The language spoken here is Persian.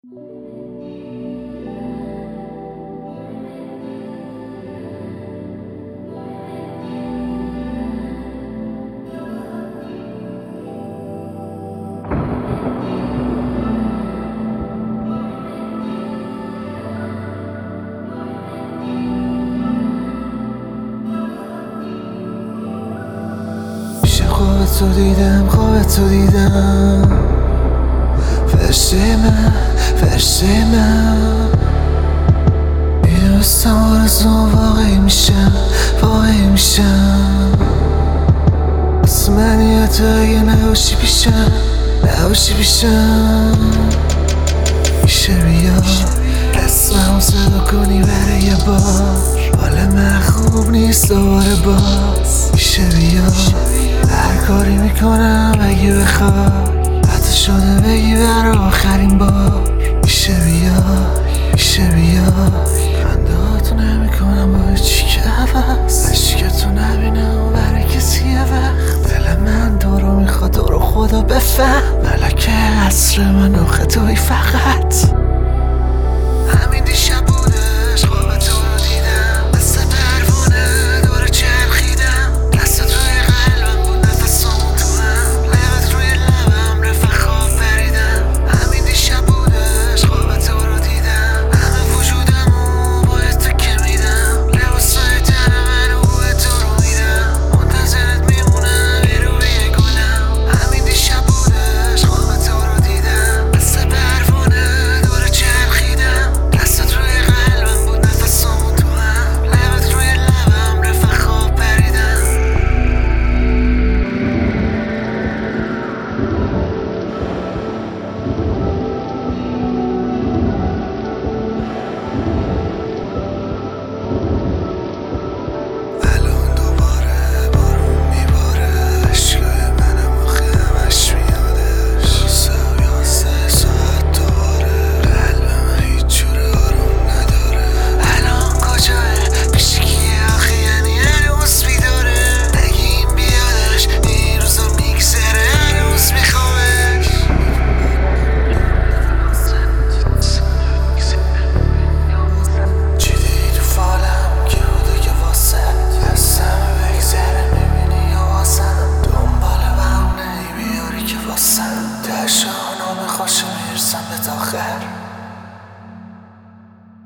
تو دیدم، خوابتو دیدم، فرشته من، فرشته من. میدونستم آرزوام واقعی میشم، واقعی میشم. واسه من یا تو اگه نباشی پیشم، نباشی پیشم. میشه بیا اسممو صدا کنی برای یه بار، حال من خوب نیست دوباره باز. میشه بیا هر کاری میکنم اگه بخوای، حتی شده بگی برای آخرین بار. میشه بیا، میشه بیا خنده هاتو نمیکنم با هیچی که عوض، عشقتو نبینم برای کسی یه وقت. دل من تو رو میخواد، تو رو خدا بفهم. ملکه عصر من آخه توی